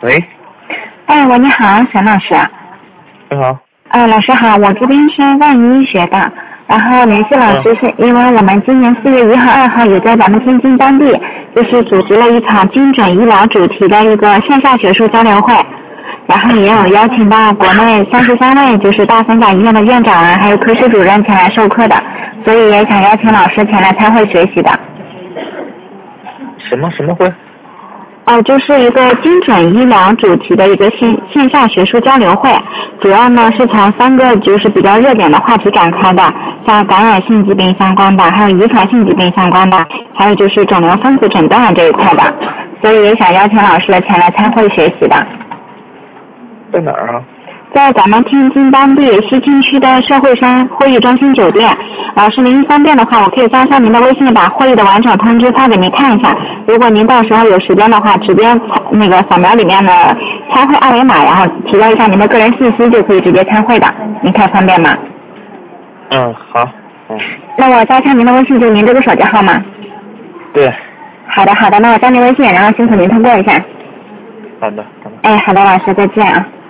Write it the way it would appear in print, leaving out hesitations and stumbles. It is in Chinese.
喂。 哎，喂，你好，沈老师。 你好。 老师好，我这边是万医学的，然后联系老师是因为我们今年4月1号、2号有在咱们天津当地，就是组织了一场精准医疗主题的一个线下学术交流会，然后也有邀请到国内33位就是大三甲医院的院长啊，还有科室主任前来授课的，所以也想邀请老师前来参会学习的。 什么会？ 就是一个精准医疗主题的一个线下学术交流会，主要呢是从3个就是比较热点的话题展开的，像感染性疾病相关的，还有遗传性疾病相关的，还有就是肿瘤分子诊断这一块的，所以也想邀请老师前来参会学习的。 在哪儿啊？ 在咱们天津当地西青区的社会山会议中心酒店。老师您方便的话，我可以加上您的微信，把会议的完整通知发给您看一下。如果您到时候有时间的话，直接扫描里面的参会二维码，然后提交一下您的个人信息，就可以直接参会的。您看方便吗？ 好。 那我加上您的微信，就是您这个手机号吗？ 对。 好的，那我加您微信，然后辛苦您通过一下。 好的。 好的，老师再见啊。